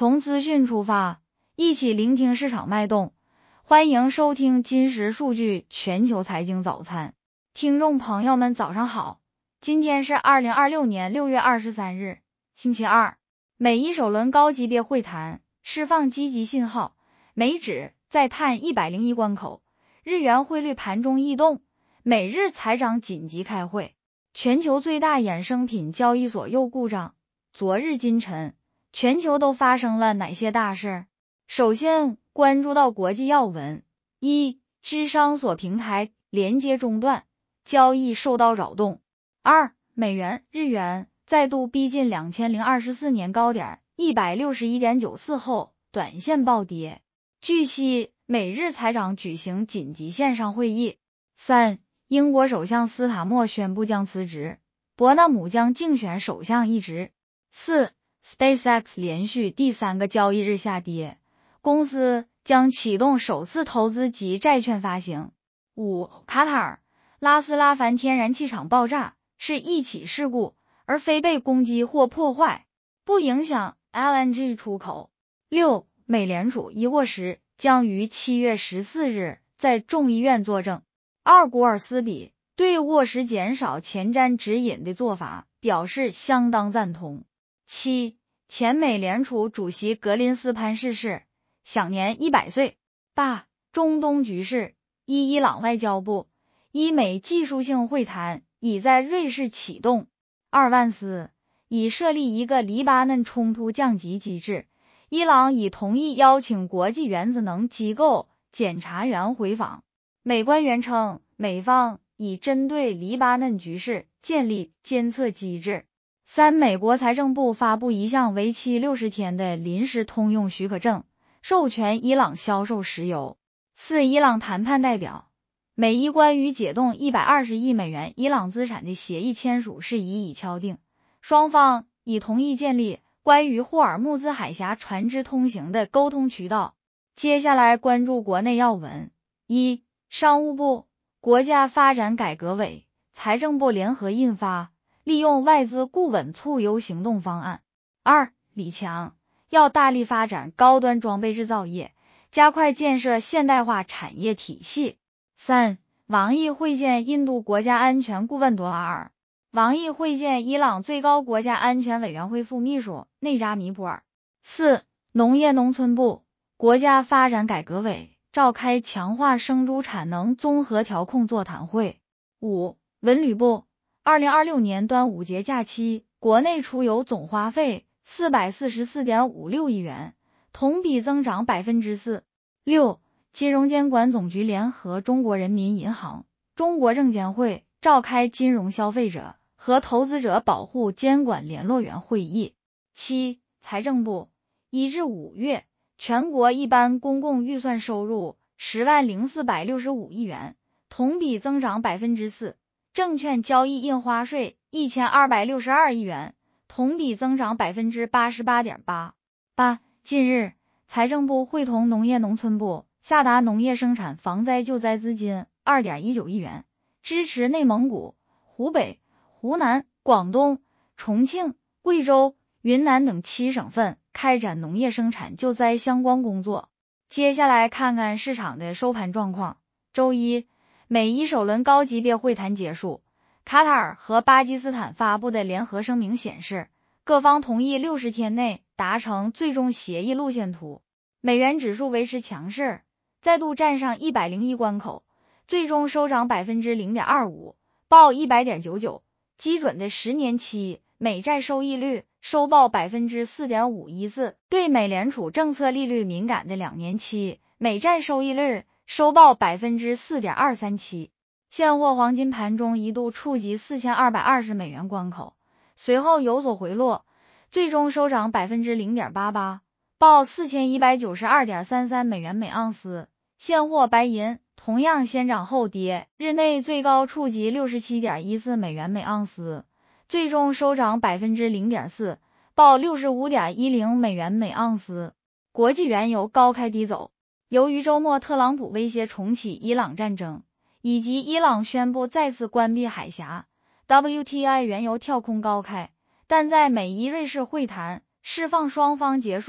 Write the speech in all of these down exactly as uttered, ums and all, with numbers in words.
从资讯出发，一起聆听市场脉动。欢迎收听金石数据全球财经早餐。听众朋友们早上好，今天是二零二六年六月二十三日，星期二。美一首轮高级别会谈释放积极信号，美指再探一百零一关口，日元汇率盘中异动，美日财长紧急开会，全球最大衍生品交易所又故障。昨日今晨，全球都发生了哪些大事？首先关注到国际要闻：一、芝商所平台连接中断，交易受到扰动；二、美元、日元再度逼近两千零二十四年高点 一百六十一点九四 后，短线暴跌。据悉，美日财长举行紧急线上会议。三、英国首相斯塔默宣布将辞职，伯纳姆将竞选首相一职。四、SpaceX 连续第三个交易日下跌，公司将启动首次投资级债券发行。五、卡塔尔拉斯拉凡天然气厂爆炸是一起事故，而非被攻击或破坏，不影响 L N G 出口。六、美联储一沃什将于七月十四日在众议院作证。二、古尔斯比对沃什减少前瞻指引的做法表示相当赞同。七、前美联储主席格林斯潘逝世，享年一百岁。八、中东局势：一、伊朗外交部，伊美技术性会谈已在瑞士启动。二、万斯已设立一个黎巴嫩冲突降级机制，伊朗已同意邀请国际原子能机构检察员回访。美官员称，美方已针对黎巴嫩局势建立监测机制。三、美国财政部发布一项为期六十天的临时通用许可证，授权伊朗销售石油。四、伊朗谈判代表，美伊关于解冻一百二十亿美元伊朗资产的协议签署事宜已敲定，双方已同意建立关于霍尔木兹海峡船只通行的沟通渠道。接下来关注国内要闻：一、商务部、国家发展改革委、财政部联合印发利用外资固稳促优行动方案。二、李强要大力发展高端装备制造业，加快建设现代化产业体系。三、王毅会见印度国家安全顾问多瓦尔。王毅会见伊朗最高国家安全委员会副秘书内扎米普尔。四、农业农村部、国家发展改革委召开强化生猪产能综合调控座谈会。五、文旅部，二零二六年端午节假期，国内出游总花费 四百四十四点五六亿元，同比增长 百分之四。六、金融监管总局联合中国人民银行、中国证监会召开金融消费者和投资者保护监管联络员会议。七、财政部，一至五月，全国一般公共预算收入十万零四百六十五亿元，同比增长 百分之四。证券交易印花税一千二百六十二亿元，同比增长 百分之八十八点八。八、近日，财政部会同农业农村部下达农业生产防灾救灾资金 二点一九亿元，支持内蒙古、湖北、湖南、广东、重庆、贵州、云南等七省份开展农业生产救灾相关工作。接下来看看市场的收盘状况。周一，美伊首轮高级别会谈结束，卡塔尔和巴基斯坦发布的联合声明显示，各方同意六十天内达成最终协议路线图。美元指数维持强势，再度站上一百零一关口，最终收涨 百分之零点二五， 报 一百点九九。基准的十年期美债收益率收报 百分之四点五一四， 对美联储政策利率敏感的两年期美债收益率收报 百分之四点二三七。 现货黄金盘中一度触及四千二百二十美元关口，随后有所回落，最终收涨 百分之零点八八， 报 四千一百九十二点三三美元每盎司。现货白银同样先涨后跌，日内最高触及 六十七点一四美元每盎司，最终收涨 百分之零点四， 报 六十五点一零美元每盎司。国际原油高开低走，由于周末特朗普威胁重启伊朗战争，以及伊朗宣布再次关闭海峡， W T I 原油跳空高开，但在美伊瑞士会谈释放双方结束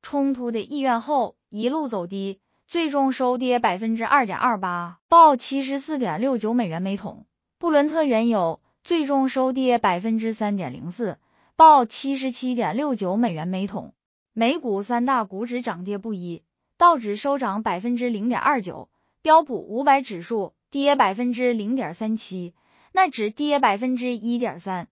冲突的意愿后一路走低，最终收跌 百分之二点二八， 报 七十四点六九美元每桶。布伦特原油最终收跌 百分之三点零四， 报 七十七点六九美元每桶。美股三大股指涨跌不一，道指收涨 百分之零点二九， 标普五百指数跌 百分之零点三七， 纳指跌 百分之一点三，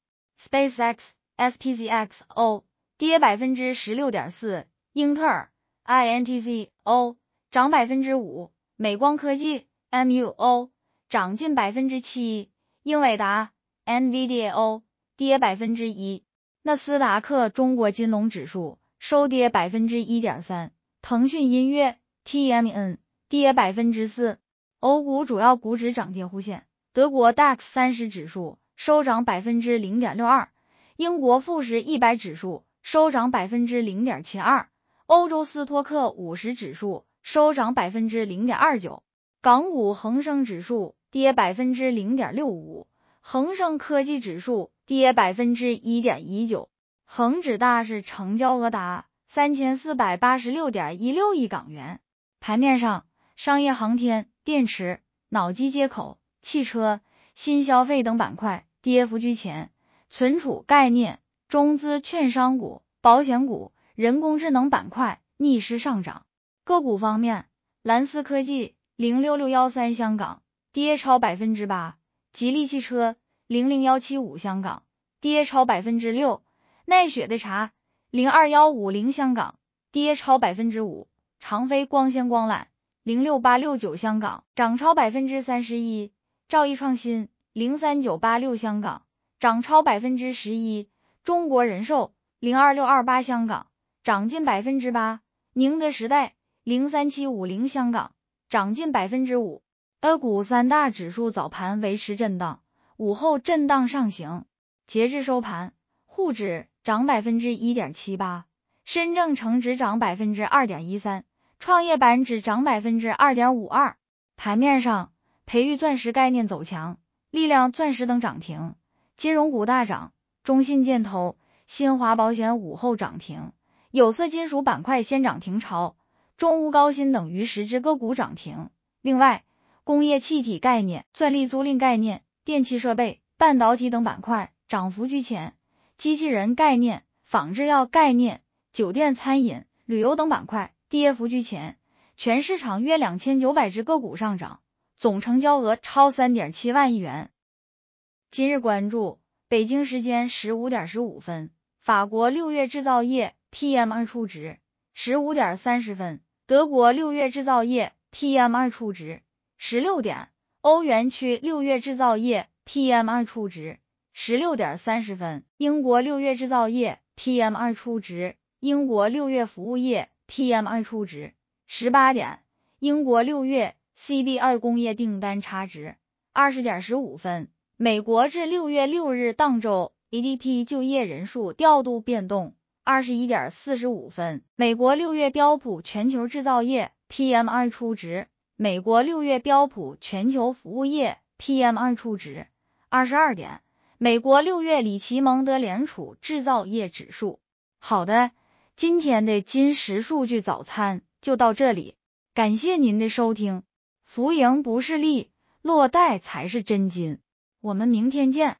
SpaceX、S P C X O 跌 百分之十六点四， 英特尔 I N T C O 涨 百分之五， 美光科技 M U O 涨近 百分之七， 英伟达 N V D A O 跌 百分之一， 纳斯达克中国金龙指数收跌 百分之一点三， 腾讯音乐 T M N 跌 百分之四。 欧股主要股指涨跌互现，德国 D A X 三十指数收涨 百分之零点六二， 英国富时一百指数收涨 百分之零点七二， 欧洲斯托克五十指数收涨 百分之零点二九， 港股恒生指数跌 百分之零点六五， 恒生科技指数跌 百分之一点一九， 恒指大市成交额达 三千四百八十六点一六亿港元。盘面上，商业航天、电池、脑机接口、汽车、新消费等板块跌幅居前，存储概念、中资券商股、保险股、人工智能板块逆势上涨。个股方面，蓝思科技零六六一三香港跌超 百分之八， 吉利汽车零零一七五香港跌超 百分之六， 奈雪的茶零二一五零香港跌超 百分之五， 长飞光纤光缆零六八六九香港涨超 百分之三十一， 兆易创新零三九八六香港涨超 百分之十一， 中国人寿零二六二八香港涨近 百分之八， 宁德时代零三七五零香港涨近 百分之五。 A 股三大指数早盘维持震荡，午后震荡上行。截至收盘，沪指涨 百分之一点七八， 深证成指涨 百分之二点一三， 创业板指涨 百分之二点五二。 盘面上，培育钻石概念走强，力量钻石等涨停，金融股大涨，中信建投、新华保险午后涨停，有色金属板块先涨停潮，中钨高新等逾十只个股涨停。另外，工业气体概念、算力租赁概念、电气设备、半导体等板块涨幅居前，机器人概念、仿制药概念、酒店餐饮、旅游等板块跌幅居前。全市场约两千九百只个股上涨，总成交额超 三点七万亿元。今日关注，北京时间十五点十五分，法国六月制造业 P M I 初值；十五点三十分，德国六月制造业 P M I 初值；十六点，欧元区六月制造业 P M I 初值；十六点三十分，英国六月制造业 P M I 初值，英国六月服务业 P M I 初值；十八点，英国六月 C B I 工业订单差值；二十点十五分，美国至六月六日当周 A D P 就业人数调度变动；二十一点四十五分，美国六月标普全球制造业 P M I 初值，美国六月标普全球服务业 P M I 初值；二十二点，美国六月里奇蒙德联储制造业指数。好的，今天的金石数据早餐就到这里，感谢您的收听。浮盈不是利，落袋才是真金。我们明天见。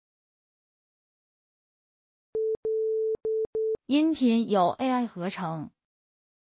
音频由 A I 合成。